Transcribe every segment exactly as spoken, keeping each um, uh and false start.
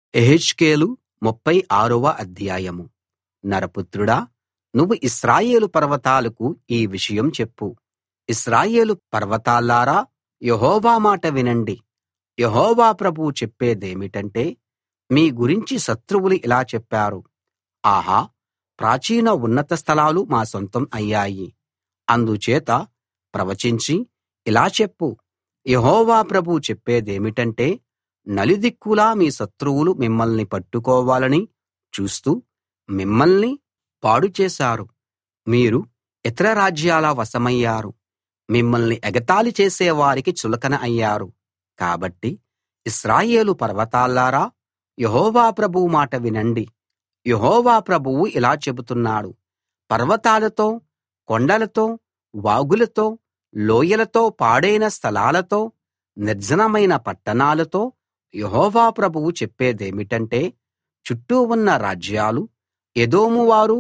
యెహెజ్కేలు ముప్ఫై ఆరవ అధ్యాయం. నరపుత్రుడా, నువ్వు ఇశ్రాయేలు పర్వతాలకు ఈ విషయం చెప్పు. ఇశ్రాయేలు పర్వతాల్లారా, యెహోవా మాట వినండి. యెహోవా ప్రభువు చెప్పేదేమిటంటే, మీ గురించి శత్రువులు ఇలా చెప్పారు: ఆహా, ప్రాచీన ఉన్నత స్థలాలు మా సొంతం అయ్యాయి. అందుచేత ప్రవచించి ఇలా చెప్పు. యెహోవా ప్రభువు చెప్పేదేమిటంటే, నలుదిక్కులా మీ శత్రువులు మిమ్మల్ని పట్టుకోవాలని చూస్తూ మిమ్మల్ని పాడు చేశారు. మీరు ఇతర రాజ్యాల వశమయ్యారు. మిమ్మల్ని ఎగతాళి చేసే వారికి చులకన అయ్యారు. కాబట్టి ఇశ్రాయేలు పర్వతాల్లారా, యెహోవా ప్రభువు మాట వినండి. యెహోవా ప్రభువు ఇలా చెబుతున్నాడు: పర్వతాలతో, కొండలతో, వాగులతో, లోయలతో, పాడైన స్థలాలతో, నిర్జనమైన పట్టణాలతో యెహోవా ప్రభువు చెప్పేదేమిటంటే, చుట్టూ ఉన్న రాజ్యాలు, ఎదోము వారు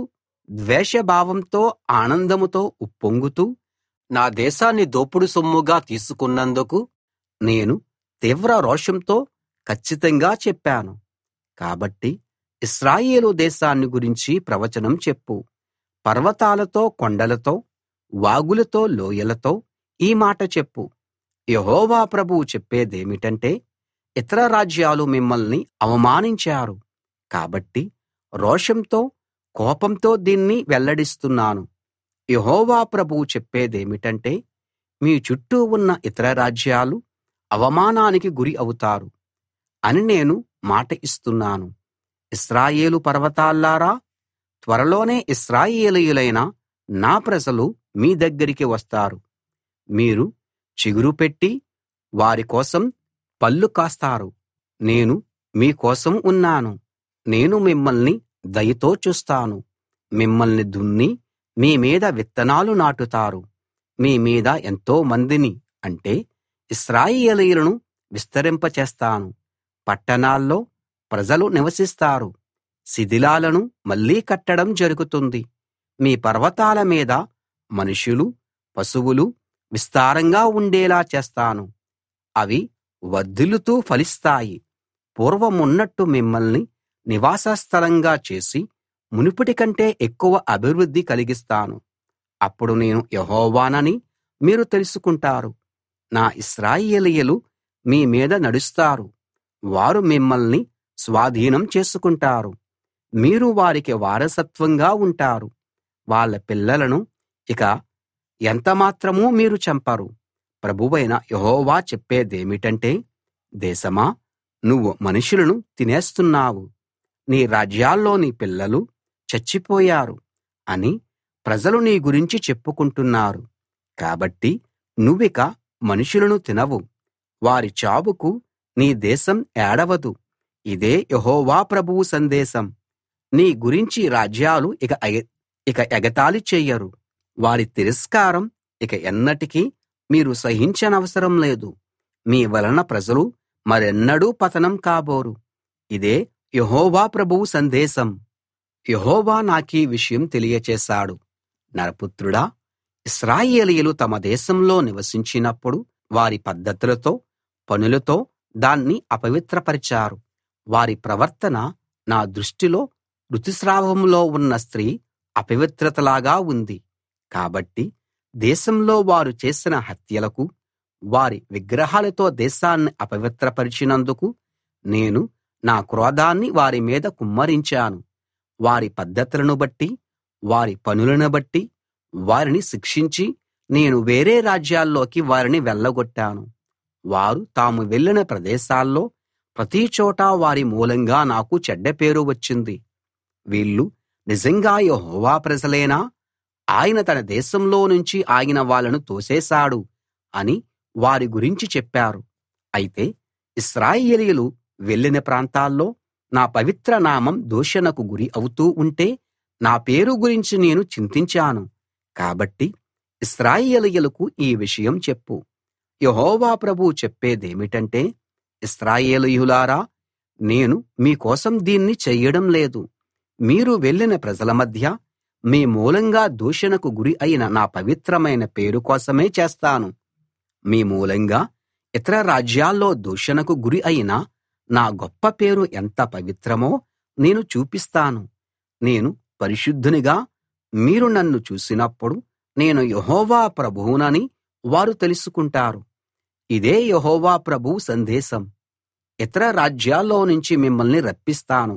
ద్వేషభావంతో ఆనందంతో ఉప్పొంగుతూ నా దేశాన్ని దోపుడు సొమ్ముగా తీసుకున్నందుకు నేను తీవ్ర రోషంతో కచ్చితంగా చెప్పాను. కాబట్టి ఇశ్రాయేలు దేశాన్ని గురించి ప్రవచనం చెప్పు. పర్వతాలతో, కొండలతో, వాగులతో, లోయలతో ఈ మాట చెప్పు. యెహోవా ప్రభువు చెప్పేదేమిటంటే, ఇతర రాజ్యాలు మిమ్మల్ని అవమానించారు. కాబట్టి రోషంతో, కోపంతో దీన్ని వెల్లడిస్తున్నాను. యెహోవా ప్రభువు చెప్పేదేమిటంటే, మీ చుట్టూ ఉన్న ఇతర రాజ్యాలు అవమానానికి గురి అవుతారు అని నేను మాట ఇస్తున్నాను. ఇశ్రాయేలు పర్వతాల్లారా, త్వరలోనే ఇశ్రాయేలీయులైన నా ప్రజలు మీ దగ్గరికి వస్తారు. మీరు చిగురు పెట్టి వారి కోసం పళ్ళు కాస్తారు. నేను మీ కోసం ఉన్నాను. నేను మిమ్మల్ని దయతో చూస్తాను. మిమ్మల్ని దున్ని మీ మీద విత్తనాలు నాటుతారు. మీ మీద ఎంతో మందిని, అంటే ఇశ్రాయేలీయులను విస్తరింపచేస్తాను. పట్టణాల్లో ప్రజలు నివసిస్తారు. శిథిలాలను మళ్ళీ కట్టడం జరుగుతుంది. మీ పర్వతాల మీద మనుషులు, పశువులు విస్తారంగా ఉండేలా చేస్తాను. అవి వర్ధిల్లుతూ ఫలిస్తాయి. పూర్వమున్నట్టు మిమ్మల్ని నివాస స్థలంగా చేసి మునుపటి కంటే ఎక్కువ అభివృద్ధి కలిగిస్తాను. అప్పుడు నేను యెహోవానని మీరు తెలుసుకుంటారు. నా ఇశ్రాయేలీయులు మీ మీద నడుస్తారు. వారు మిమ్మల్ని స్వాధీనం చేసుకుంటారు. మీరు వారికి వారసత్వంగా ఉంటారు. వాళ్ళ పిల్లలను ఇక ఎంతమాత్రమూ మీరు చంపరు. ప్రభువైన యెహోవా చెప్పేదేమిటంటే, దేశమా, నువ్వు మనుషులను తినేస్తున్నావు. నీ రాజ్యాల్లోని పిల్లలు చచ్చిపోయారు అని ప్రజలు నీ గురించి చెప్పుకుంటున్నారు. కాబట్టి నువ్విక మనుషులను తినవు. వారి చావుకు నీ దేశం ఏడవదు. ఇదే యెహోవా ప్రభువు సందేశం. నీ గురించి రాజ్యాలు ఇక ఎగ ఇక ఎగతాళి చెయ్యరు. వారి తిరస్కారం ఇక ఎన్నటికీ మీరు సహించనవసరం లేదు. మీ వలన ప్రజలు మరెన్నడూ పతనం కాబోరు. ఇదే యెహోవా ప్రభువు సందేశం. యెహోవా నాకీ విషయం తెలియచేశాడు. నరపుత్రుడా, ఇశ్రాయేలీయులు తమ దేశంలో నివసించినప్పుడు వారి పద్ధతులతో, పనులతో దాన్ని అపవిత్రపరిచారు. వారి ప్రవర్తన నా దృష్టిలో ఋతుస్రావంలో ఉన్న స్త్రీ అపవిత్రతలాగా ఉంది. కాబట్టి దేశంలో వారు చేసిన హత్యలకు, వారి విగ్రహాలతో దేశాన్ని అపవిత్రపరిచినందుకు నేను నా క్రోధాన్ని వారి మీద కుమ్మరించాను. వారి పద్ధతులను బట్టి, వారి పనులను బట్టి వారిని శిక్షించి నేను వేరే రాజ్యాల్లోకి వారిని వెళ్ళగొట్టాను. వారు తాము వెళ్ళిన ప్రదేశాల్లో ప్రతిచోటా వారి మూలంగా నాకు చెడ్డ పేరు వచ్చింది. వీళ్ళు నిజంగా యెహోవా ప్రజలేనా? ఆయన తన దేశంలో నుంచి ఆయన వాళ్ళను తోసేశాడు అని వారి గురించి చెప్పారు. అయితే ఇశ్రాయేలీయులు వెళ్ళిన ప్రాంతాల్లో నా పవిత్ర నామం దూషణకు గురి అవుతూ ఉంటే నా పేరు గురించి నేను చింతించాను. కాబట్టి ఇశ్రాయేలీయులకు ఈ విషయం చెప్పు. యెహోవా ప్రభువు చెప్పేదేమిటంటే, ఇశ్రాయేలీయులారా, నేను మీ కోసం దీన్ని చెయ్యడం లేదు. మీరు వెళ్ళిన ప్రజల మధ్య మీ మూలంగా దూషణకు గురి అయిన నా పవిత్రమైన పేరు కోసమే చేస్తాను. మీ మూలంగా ఇతర రాజ్యాల్లో దూషణకు గురి అయిన నా గొప్ప పేరు ఎంత పవిత్రమో నేను చూపిస్తాను. నేను పరిశుద్ధునిగా మీరు నన్ను చూసినప్పుడు నేను యెహోవా ప్రభువునని వారు తెలుసుకుంటారు. ఇదే యెహోవా ప్రభువు సందేశం. ఇతర రాజ్యాల్లో నుంచి మిమ్మల్ని రప్పిస్తాను.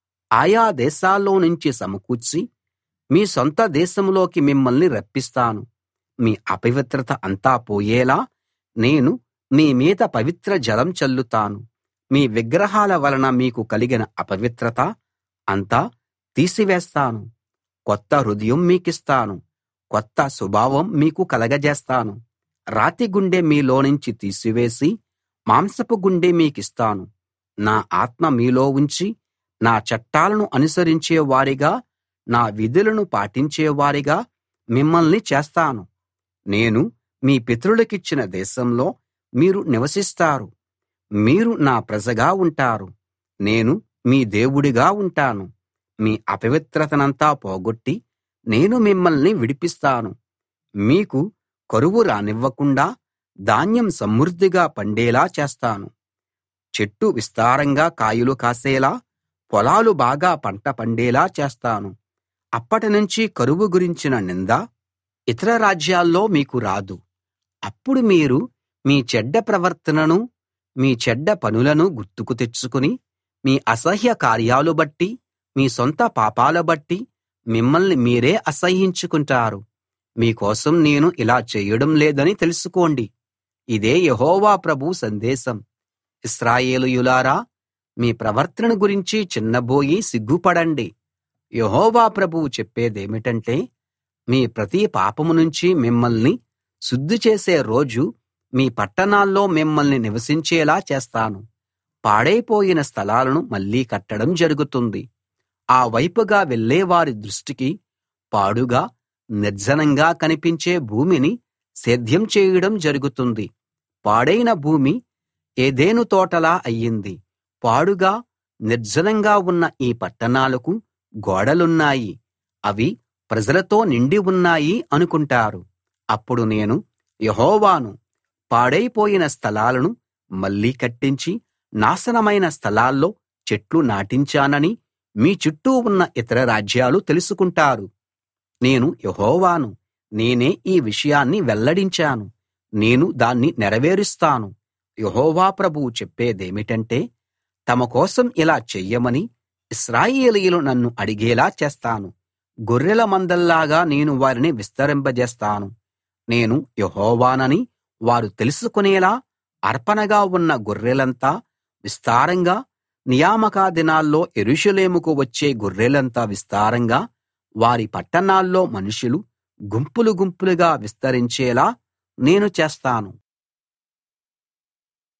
ఆయా దేశాల్లో నుంచి సమకూర్చి మీ సొంత దేశంలోకి మిమ్మల్ని రప్పిస్తాను. మీ అపవిత్రత అంతా పోయేలా నేను మీ మీద పవిత్ర జలం చల్లుతాను. మీ విగ్రహాల వలన మీకు కలిగిన అపవిత్రత అంతా తీసివేస్తాను. కొత్త హృదయం మీకిస్తాను. కొత్త స్వభావం మీకు కలగజేస్తాను. రాతి గుండె మీలోనుంచి తీసివేసి మాంసపు గుండె మీకిస్తాను. నా ఆత్మ మీలో ఉంచి నా చట్టాలను అనుసరించే వారిగా, నా విధులను పాటించే వారిగా మిమ్మల్ని చేస్తాను. నేను మీ పితరులకిచ్చిన దేశంలో మీరు నివసిస్తారు. మీరు నా ప్రజగా ఉంటారు. నేను మీ దేవుడిగా ఉంటాను. మీ అపవిత్రతనంతా పోగొట్టి నేను మిమ్మల్ని విడిపిస్తాను. మీకు కరువు రానివ్వకుండా ధాన్యం సమృద్ధిగా పండేలా చేస్తాను. చెట్టు విస్తారంగా కాయలు కాసేలా, పొలాలు బాగా పంట పండేలా చేస్తాను. అప్పటినుంచి కరువు గురించిన నింద ఇతర రాజ్యాల్లో మీకు రాదు. అప్పుడు మీరు మీ చెడ్డ ప్రవర్తనను, మీ చెడ్డ పనులను గుర్తుకు తెచ్చుకుని, మీ అసహ్య కార్యాలు బట్టి, మీ సొంత పాపాల బట్టి మిమ్మల్ని మీరే అసహ్యించుకుంటారు. మీకోసం నేను ఇలా చేయడం లేదని తెలుసుకోండి. ఇదే యెహోవా ప్రభువు సందేశం. ఇశ్రాయేలీయులారా, మీ ప్రవర్తన గురించి చిన్నబోయి సిగ్గుపడండి. యెహోవా ప్రభువు చెప్పేదేమిటంటే, మీ ప్రతి పాపం నుంచి మిమ్మల్ని శుద్ధి చేసే రోజు మీ పట్టణాల్లో మిమ్మల్ని నివసించేలా చేస్తాను. పాడైపోయిన స్థలాలను మళ్ళీ కట్టడం జరుగుతుంది. ఆ వైపుగా వెళ్ళేవారి దృష్టికి పాడుగా, నిర్జనంగా కనిపించే భూమిని సేద్యం చేయడం జరుగుతుంది. పాడైన భూమి ఏదెను తోటలా అయ్యింది. పాడుగా, నిర్జనంగా ఉన్న ఈ పట్టణాలకు గోడలున్నాయి, అవి ప్రజలతో నిండి ఉన్నాయి అనుకుంటారు. అప్పుడు నేను యెహోవాను, పాడైపోయిన స్థలాలను మళ్ళీ కట్టించి నాశనమైన స్థలాల్లో చెట్లు నాటించానని మీ చుట్టూ ఉన్న ఇతర రాజ్యాలు తెలుసుకుంటారు. నేను యెహోవాను, నేనే ఈ విషయాన్ని వెల్లడించాను. నేను దాన్ని నెరవేరుస్తాను. యెహోవా ప్రభువు చెప్పేదేమిటంటే, తమ కోసం ఇలా చెయ్యమని ఇశ్రాయేలీయులు నన్ను అడిగేలా చేస్తాను. గొర్రెల మందల్లాగా నేను వారిని విస్తరింపజేస్తాను. నేను యెహోవానని వారు తెలుసుకునేలా అర్పణగా ఉన్న గొర్రెలంతా విస్తారంగా, నియామక దినాల్లో యెరూషలేముకు వచ్చే గొర్రెలంతా విస్తారంగా, వారి పట్టణాల్లో మనుషులు గుంపులు గుంపులుగా విస్తరించేలా నేను చేస్తాను.